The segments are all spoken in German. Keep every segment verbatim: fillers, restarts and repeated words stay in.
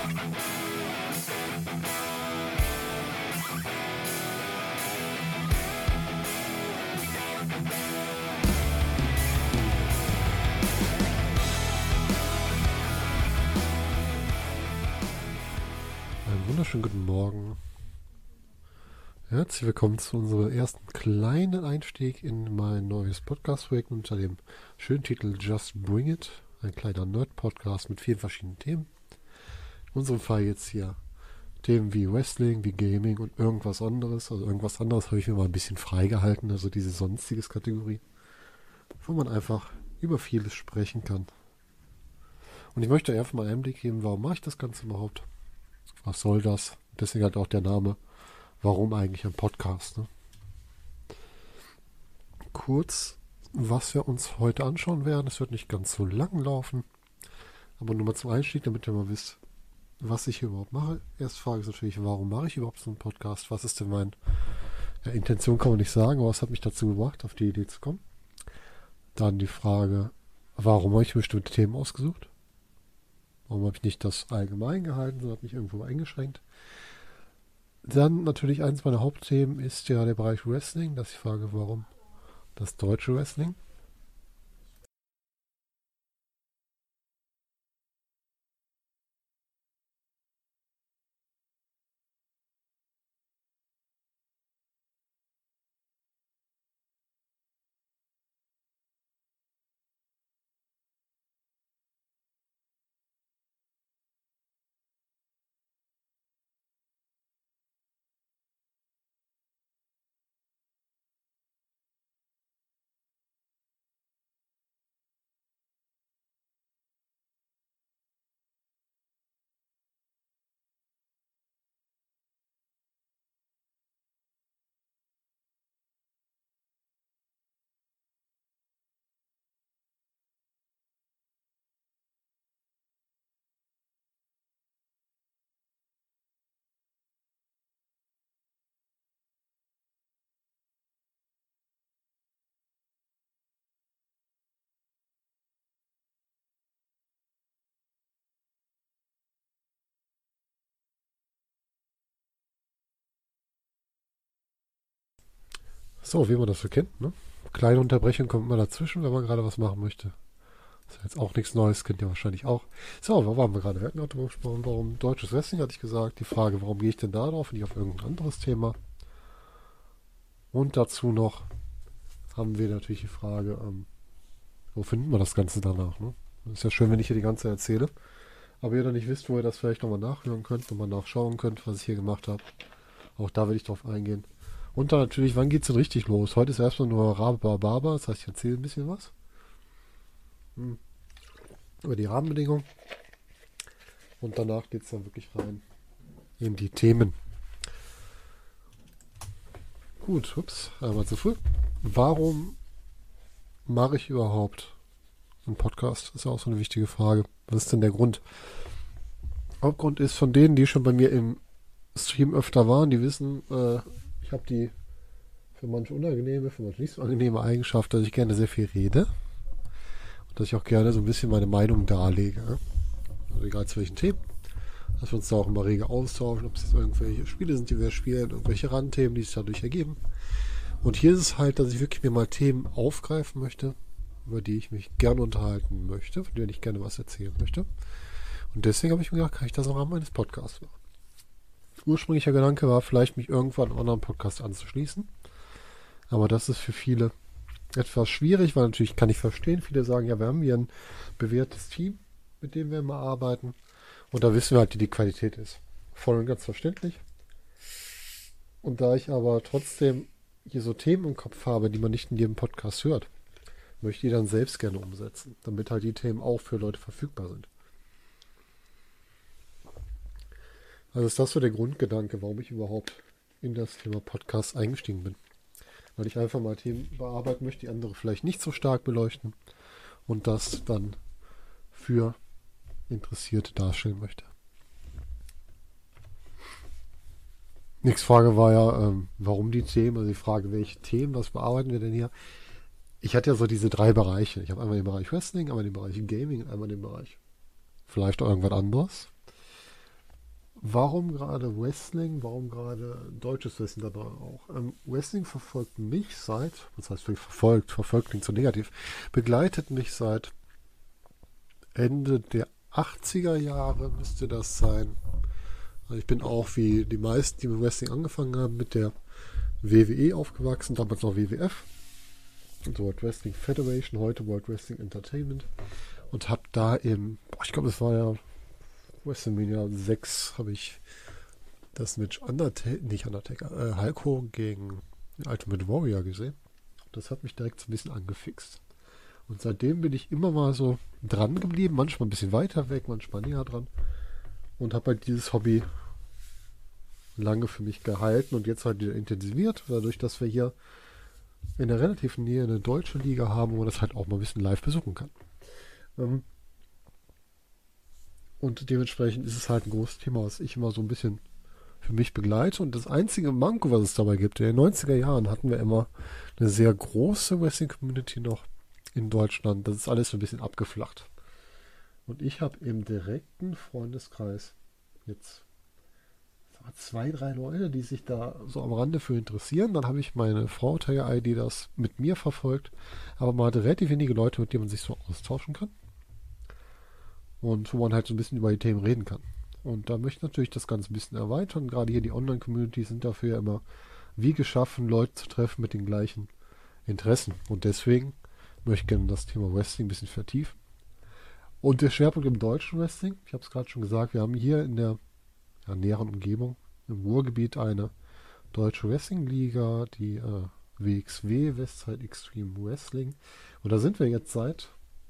Wunderschönen guten Morgen. Herzlich willkommen zu unserem ersten kleinen Einstieg in mein neues Podcast-Projekt unter dem schönen Titel Just Bring It. Ein kleiner Nerd-Podcast mit vielen verschiedenen Themen. In unserem Fall jetzt hier Themen wie Wrestling, wie Gaming und irgendwas anderes. Also irgendwas anderes habe ich mir mal ein bisschen freigehalten, also diese sonstiges Kategorie, wo man einfach über vieles sprechen kann. Und ich möchte einfach mal einen Einblick geben, warum mache ich das Ganze überhaupt? Was soll das? Deswegen halt auch der Name. Warum eigentlich ein Podcast? Ne? Kurz, was wir uns heute anschauen werden. Es wird nicht ganz so lang laufen. Aber nur mal zum Einstieg, damit ihr mal wisst, was ich hier überhaupt mache. Erste Frage ist natürlich, warum mache ich überhaupt so einen Podcast? Was ist denn meine ja, Intention, kann man nicht sagen, aber was hat mich dazu gebracht, auf die Idee zu kommen? Dann die Frage, warum habe ich bestimmte Themen ausgesucht? Warum habe ich nicht das allgemein gehalten, sondern habe mich irgendwo eingeschränkt? Dann natürlich eins meiner Hauptthemen ist ja der Bereich Wrestling, dass ich frage, warum das deutsche Wrestling? So, wie man das so kennt, ne? Kleine Unterbrechung kommt immer dazwischen, wenn man gerade was machen möchte. Das ist jetzt auch nichts Neues, kennt ihr wahrscheinlich auch. So, wo waren wir gerade? Wir hatten auch darüber gesprochen, warum deutsches Wrestling, hatte ich gesagt. Die Frage, warum gehe ich denn da drauf und nicht auf irgendein anderes Thema? Und dazu noch haben wir natürlich die Frage, ähm, wo finden wir das Ganze danach? Ne? Ist ja schön, wenn ich hier die ganze Zeit erzähle. Aber ihr dann nicht wisst, wo ihr das vielleicht nochmal nachhören könnt, nochmal nachschauen könnt, was ich hier gemacht habe. Auch da will ich drauf eingehen. Und dann natürlich, wann geht's denn richtig los? Heute ist erstmal nur Rhabarber, das heißt, ich erzähle ein bisschen was. Hm. Über die Rahmenbedingungen. Und danach geht's dann wirklich rein in die Themen. Gut, ups, einmal zu früh. Warum mache ich überhaupt einen Podcast? Das ist ja auch so eine wichtige Frage. Was ist denn der Grund? Hauptgrund ist von denen, die schon bei mir im Stream öfter waren, die wissen, äh, ich habe die für manche unangenehme, für manche nicht so angenehme Eigenschaft, dass ich gerne sehr viel rede und dass ich auch gerne so ein bisschen meine Meinung darlege. Also egal zu welchen Themen. Dass wir uns da auch immer rege austauschen, ob es jetzt irgendwelche Spiele sind, die wir spielen, irgendwelche Randthemen, die sich dadurch ergeben. Und hier ist es halt, dass ich wirklich mir mal Themen aufgreifen möchte, über die ich mich gerne unterhalten möchte, von denen ich gerne was erzählen möchte. Und deswegen habe ich mir gedacht, kann ich das im Rahmen meines Podcasts machen. Ursprünglicher Gedanke war, vielleicht mich irgendwann einem anderen Podcast anzuschließen. Aber das ist für viele etwas schwierig, weil natürlich kann ich verstehen, viele sagen, ja, wir haben hier ein bewährtes Team, mit dem wir immer arbeiten. Und da wissen wir halt, wie die Qualität ist. Voll und ganz verständlich. Und da ich aber trotzdem hier so Themen im Kopf habe, die man nicht in jedem Podcast hört, möchte ich die dann selbst gerne umsetzen, damit halt die Themen auch für Leute verfügbar sind. Also ist das so der Grundgedanke, warum ich überhaupt in das Thema Podcast eingestiegen bin. Weil ich einfach mal Themen bearbeiten möchte, die andere vielleicht nicht so stark beleuchten und das dann für Interessierte darstellen möchte. Nächste Frage war ja, ähm, warum die Themen, also die Frage, welche Themen, was bearbeiten wir denn hier? Ich hatte ja so diese drei Bereiche. Ich habe einmal den Bereich Wrestling, einmal den Bereich Gaming und einmal den Bereich vielleicht auch irgendwas anderes. warum gerade Wrestling, warum gerade deutsches Wrestling da auch? Ähm, Wrestling verfolgt mich seit, was heißt verfolgt, verfolgt klingt so negativ, begleitet mich seit Ende der achtziger Jahre müsste das sein. Also ich bin auch wie die meisten, die mit Wrestling angefangen haben, mit der W W E aufgewachsen, damals noch W W F. Also World Wrestling Federation, heute World Wrestling Entertainment. Und habe da im, boah, ich glaube, es war ja WrestleMania sechs, habe ich das mit Undertaker, nicht Undertaker, äh, Hulk Hogan gegen Ultimate Warrior gesehen. Das hat mich direkt so ein bisschen angefixt. Und seitdem bin ich immer mal so dran geblieben, manchmal ein bisschen weiter weg, manchmal näher dran. Und habe halt dieses Hobby lange für mich gehalten und jetzt halt wieder intensiviert, dadurch, dass wir hier in der relativen Nähe eine deutsche Liga haben, wo man das halt auch mal ein bisschen live besuchen kann. Ähm, und dementsprechend ist es halt ein großes Thema, was ich immer so ein bisschen für mich begleite. Und das einzige Manko, was es dabei gibt, in den neunziger Jahren hatten wir immer eine sehr große Wrestling-Community noch in Deutschland. Das ist alles so ein bisschen abgeflacht. Und ich habe im direkten Freundeskreis jetzt zwei, drei Leute, die sich da so am Rande für interessieren. Dann habe ich meine Frau Tiger-Eye, die das mit mir verfolgt. Aber man hat relativ wenige Leute, mit denen man sich so austauschen kann. Und wo man halt so ein bisschen über die Themen reden kann. Und da möchte ich natürlich das Ganze ein bisschen erweitern. Gerade hier die Online-Communities sind dafür ja immer wie geschaffen, Leute zu treffen mit den gleichen Interessen. Und deswegen möchte ich gerne das Thema Wrestling ein bisschen vertiefen. Und der Schwerpunkt im deutschen Wrestling, ich habe es gerade schon gesagt, wir haben hier in der ja, näheren Umgebung, im Ruhrgebiet, eine deutsche Wrestling-Liga, die äh, W X W, Westside Extreme Wrestling. Und da sind wir jetzt seit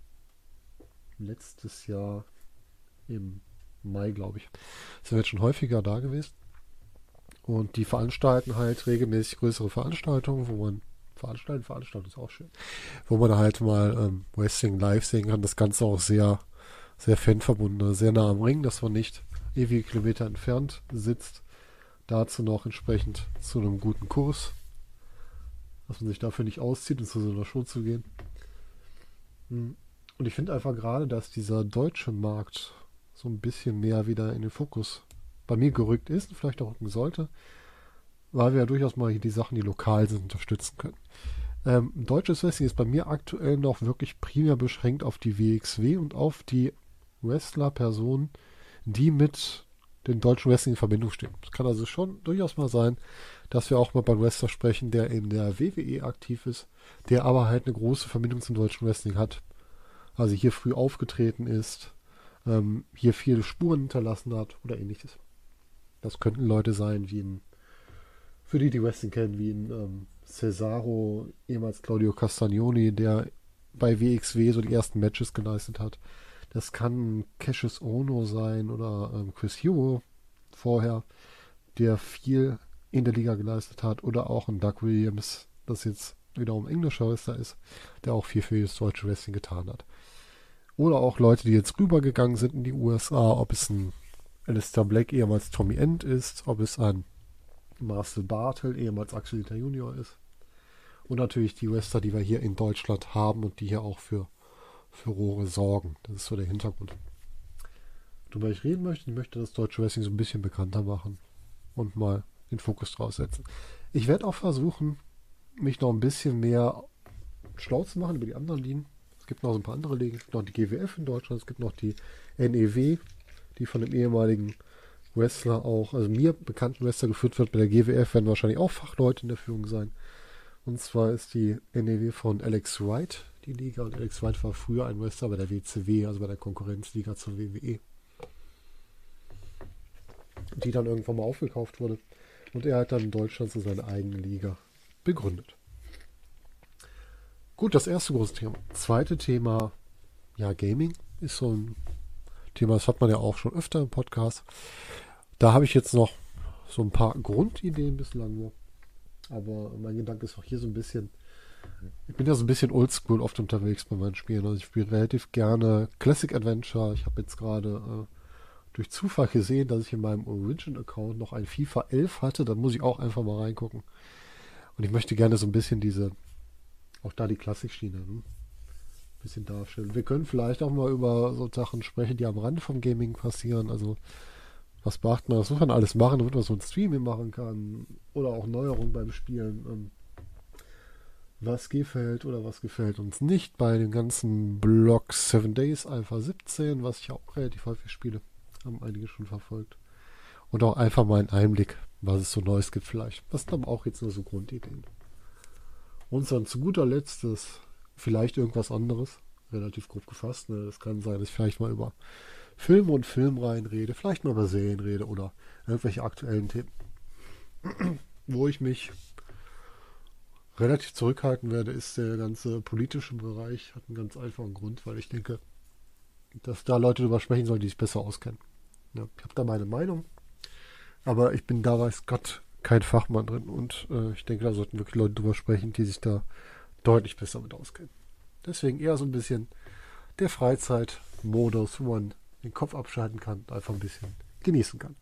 letztes Jahr im Mai, glaube ich, sind wir jetzt schon häufiger da gewesen. Und die veranstalten halt regelmäßig größere Veranstaltungen, wo man veranstalten, veranstalten ist auch schön, wo man halt mal ähm, Wrestling live sehen kann. Das Ganze auch sehr, sehr fanverbunden, sehr nah am Ring, dass man nicht ewige Kilometer entfernt sitzt. Dazu noch entsprechend zu einem guten Kurs, dass man sich dafür nicht auszieht und zu so einer Show zu gehen. Und ich finde einfach gerade, dass dieser deutsche Markt so ein bisschen mehr wieder in den Fokus bei mir gerückt ist und vielleicht auch rücken sollte, weil wir ja durchaus mal die Sachen, die lokal sind, unterstützen können. Ähm, deutsches Wrestling ist bei mir aktuell noch wirklich primär beschränkt auf die W X W und auf die Wrestler-Personen, die mit dem deutschen Wrestling in Verbindung stehen. Es kann also schon durchaus mal sein, dass wir auch mal beim Wrestler sprechen, der in der W W E aktiv ist, der aber halt eine große Verbindung zum deutschen Wrestling hat. Also hier früh aufgetreten ist, ähm, hier viele Spuren hinterlassen hat oder ähnliches. Das könnten Leute sein, wie ein, für die, die Wrestling kennen, wie ein ähm, Cesaro, ehemals Claudio Castagnoni, der bei W X W so die ersten Matches geleistet hat. Das kann Cassius Ohno sein oder ähm, Chris Hero vorher, der viel in der Liga geleistet hat. Oder auch ein Doug Williams, das jetzt wiederum englischer Wrestler ist, der auch viel für das deutsche Wrestling getan hat. Oder auch Leute, die jetzt rübergegangen sind in die U S A, ob es ein Alistair Black, ehemals Tommy End ist, ob es ein Marcel Bartel, ehemals Axel Dieter Junior ist. Und natürlich die Wrestler, die wir hier in Deutschland haben und die hier auch für Furore sorgen. Das ist so der Hintergrund. Worüber ich reden möchte, ich möchte das deutsche Wrestling so ein bisschen bekannter machen und mal den Fokus draus setzen. Ich werde auch versuchen, mich noch ein bisschen mehr schlau zu machen über die anderen Ligen. Es gibt noch so ein paar andere Ligen. Es gibt noch die G W F in Deutschland, es gibt noch die N E W, die von dem ehemaligen Wrestler auch, also mir bekannten Wrestler geführt wird. Bei der G W F werden wahrscheinlich auch Fachleute in der Führung sein. Und zwar ist die N E W von Alex Wright die Liga. Und Alex Wright war früher ein Wrestler bei der W C W, also bei der Konkurrenzliga zur W W E. Die dann irgendwann mal aufgekauft wurde. Und er hat dann in Deutschland so seine eigene Liga begründet. Gut, das erste große Thema. Zweite Thema, ja, Gaming ist so ein Thema, das hat man ja auch schon öfter im Podcast. Da habe ich jetzt noch so ein paar Grundideen bislang nur. Aber mein Gedanke ist auch hier so ein bisschen, ich bin ja so ein bisschen oldschool oft unterwegs bei meinen Spielen. Also ich spiele relativ gerne Classic Adventure. Ich habe jetzt gerade äh, durch Zufall gesehen, dass ich in meinem Origin-Account noch ein FIFA elf hatte. Da muss ich auch einfach mal reingucken. Und ich möchte gerne so ein bisschen diese, auch da die Klassik-Schiene, ne? Ein bisschen darstellen. Wir können vielleicht auch mal über so Sachen sprechen, die am Rande vom Gaming passieren. Also Was beachten wir? Das muss man alles machen, damit man so ein Streaming machen kann. Oder auch Neuerungen beim Spielen. Ähm, was gefällt oder was gefällt uns nicht bei den ganzen Blog Seven Days Alpha siebzehn, was ich auch relativ häufig spiele. Haben einige schon verfolgt. Und auch einfach mal einen Einblick, was es so Neues gibt vielleicht. Das sind aber auch jetzt nur so Grundideen. Und dann zu guter Letzt ist vielleicht irgendwas anderes. Relativ grob gefasst. Ne? Das kann sein, dass ich vielleicht mal über Filme und Filmreihen rede. Vielleicht mal über Serien rede oder irgendwelche aktuellen Themen. Wo ich mich relativ zurückhalten werde, ist der ganze politische Bereich. Hat einen ganz einfachen Grund, weil ich denke, dass da Leute drüber sprechen sollen, die sich besser auskennen. Ja, ich habe da meine Meinung, aber ich bin da, weiß Gott, kein Fachmann drin und äh, ich denke, da sollten wirklich Leute drüber sprechen, die sich da deutlich besser mit auskennen. Deswegen eher so ein bisschen der Freizeitmodus, wo man den Kopf abschalten kann, einfach ein bisschen genießen kann.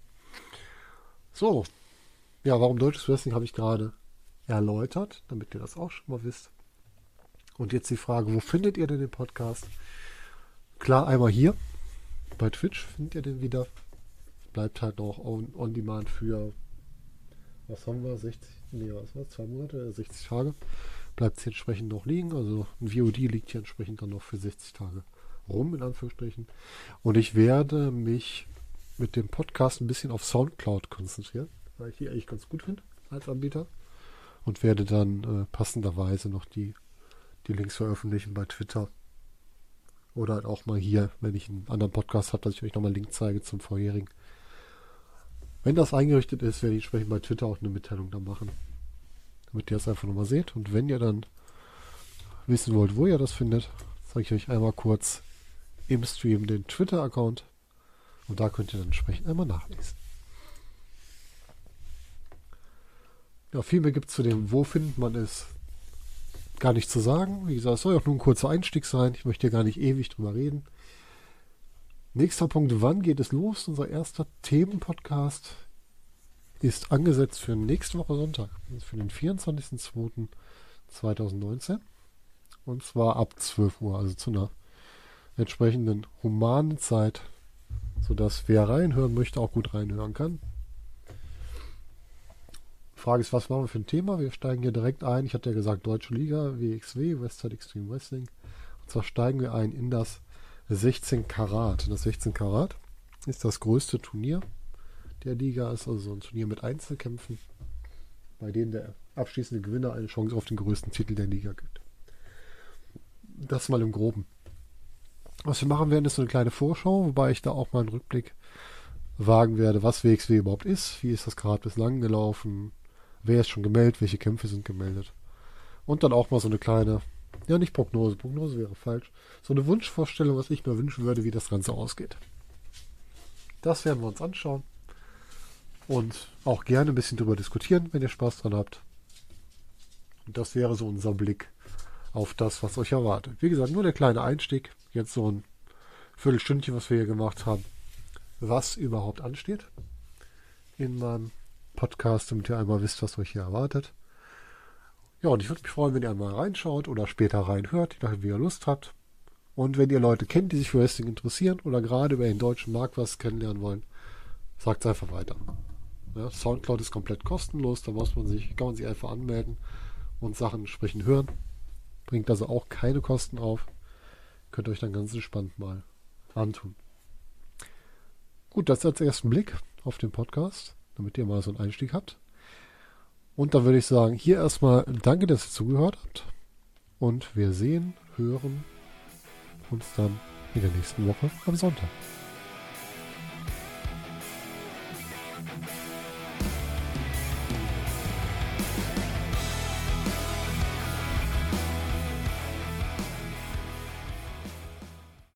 So, ja, warum deutsches Wrestling habe ich gerade erläutert, damit ihr das auch schon mal wisst. Und jetzt die Frage, wo findet ihr denn den Podcast? Klar, einmal hier bei Twitch findet ihr den wieder. Bleibt halt noch on, on demand für, was haben wir, sechzig, nee, was war zwei Monate, sechzig Tage. Bleibt es entsprechend noch liegen. Also ein V O D liegt hier entsprechend dann noch für sechzig Tage rum, in Anführungsstrichen. Und ich werde mich mit dem Podcast ein bisschen auf Soundcloud konzentrieren, weil ich die eigentlich ganz gut finde als Anbieter. Und werde dann äh, passenderweise noch die, die Links veröffentlichen bei Twitter. Oder halt auch mal hier, wenn ich einen anderen Podcast habe, dass ich euch nochmal einen Link zeige zum vorherigen. Wenn das eingerichtet ist, werde ich entsprechend bei Twitter auch eine Mitteilung da machen. Damit ihr das einfach nochmal seht. Und wenn ihr dann wissen wollt, wo ihr das findet, zeige ich euch einmal kurz im Stream den Twitter-Account. Und da könnt ihr dann entsprechend einmal nachlesen. Ja, viel mehr gibt es zu dem, wo findet man es, gar nicht zu sagen. Wie gesagt, es soll auch nur ein kurzer Einstieg sein. Ich möchte hier gar nicht ewig drüber reden. Nächster Punkt, wann geht es los? Unser erster Themenpodcast ist angesetzt für nächste Woche Sonntag, für den vierundzwanzigsten zweiten zweitausendneunzehn. Und zwar ab zwölf Uhr, also zu einer entsprechenden humanen Zeit, sodass wer reinhören möchte, auch gut reinhören kann. Frage ist, was machen wir für ein Thema? Wir steigen hier direkt ein. Ich hatte ja gesagt, Deutsche Liga, W X W, Westside Extreme Wrestling. Und zwar steigen wir ein in das sechzehn Karat. Das sechzehn Karat ist das größte Turnier der Liga. Ist also so ein Turnier mit Einzelkämpfen, bei denen der abschließende Gewinner eine Chance auf den größten Titel der Liga gibt. Das mal im Groben. Was wir machen werden, ist so eine kleine Vorschau, wobei ich da auch mal einen Rückblick wagen werde, was W X W überhaupt ist, wie ist das Karat bislang gelaufen, wer ist schon gemeldet, welche Kämpfe sind gemeldet. Und dann auch mal so eine kleine, ja nicht Prognose, Prognose wäre falsch, so eine Wunschvorstellung, was ich mir wünschen würde, wie das Ganze ausgeht. Das werden wir uns anschauen und auch gerne ein bisschen drüber diskutieren, wenn ihr Spaß dran habt. Und das wäre so unser Blick auf das, was euch erwartet. Wie gesagt, nur der kleine Einstieg, jetzt so ein Viertelstündchen, was wir hier gemacht haben, was überhaupt ansteht in meinem Podcast, damit ihr einmal wisst, was euch hier erwartet. Ja, und ich würde mich freuen, wenn ihr einmal reinschaut oder später reinhört, je nachdem, wie ihr Lust habt. Und wenn ihr Leute kennt, die sich für Wrestling interessieren oder gerade über den deutschen Markt was kennenlernen wollen, sagt es einfach weiter. Ja, Soundcloud ist komplett kostenlos, da muss man sich, kann man sich einfach anmelden und Sachen entsprechend hören. Bringt also auch keine Kosten auf. Könnt ihr euch dann ganz entspannt mal antun. Gut, das als ersten Blick auf den Podcast, damit ihr mal so einen Einstieg habt. Und dann würde ich sagen, hier erstmal danke, dass ihr zugehört habt. Und wir sehen, hören uns dann in der nächsten Woche am Sonntag.